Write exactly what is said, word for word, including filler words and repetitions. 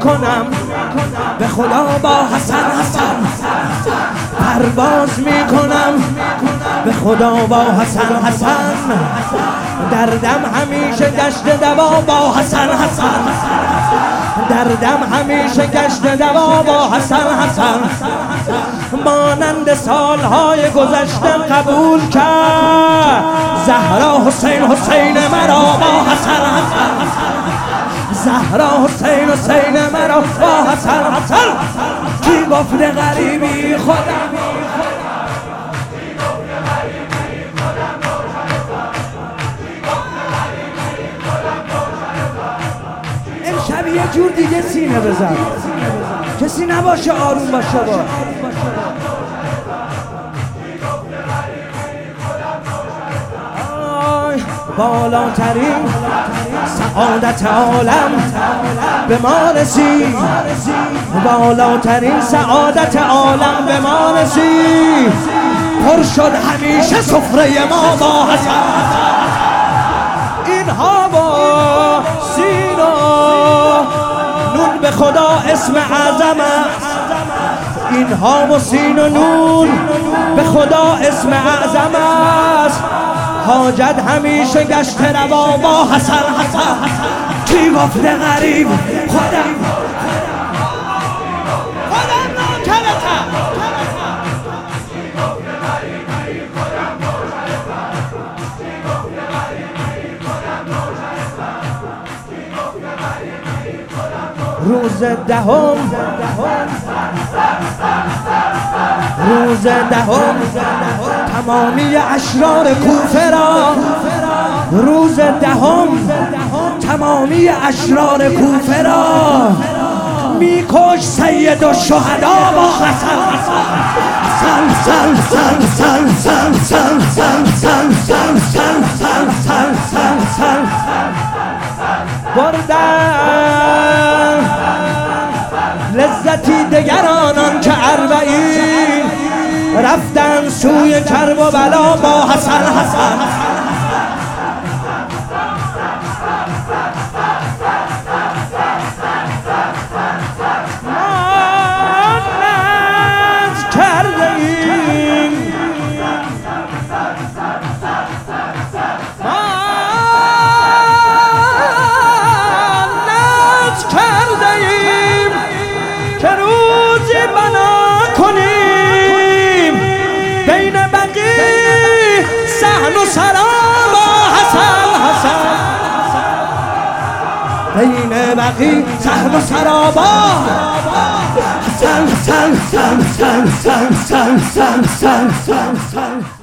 میکنم به خدا با حسن حسن پرواز میکنم به خدا با حسن حسن دردم همیشه گشت دوا با حسن حسن دردم همیشه گشت دوا با حسن حسن مانند سالهای گذشته قبول کرد زهرا حسین حسین مرا با حسن حسن زهرا حسین حسین مرا با حسن حسن کی گفت غریبی خودم امشب یه جور دیگه سینه بزن کسی نباشه آروم باشه با بالاترین سعادت عالم به ما رسید بالاترین سعادت عالم به ما رسید پر شد همیشه سفره ما با حسن اینها با سینا نون به خدا اسم اعظم است اینها با سین و نون به خدا اسم اعظم است حاجت همیشه گشت روا با حسن حسن کی گفت غریب خودم خودم ناکرتم روز دهم روز دهم تمامی اشرار کوفه را روز دهم تمامی اشرار کوفه را میکش سید الشهدا با حسن حسن حسن حسن حسن حسن حسن حسن حسن حسن حسن حسن حسن حسن بردن لذتی دگر آنان که اربعین رفتن سوی کرب و بلا با حسن حسن مانند کرده ایم مانند کرده ایم که روزی بنا کنیم بین بقی صحن و سرا با حسن حسن بین بقی صحن و سرا با حسن حسن حسن حسن حسن حسن حسن حسن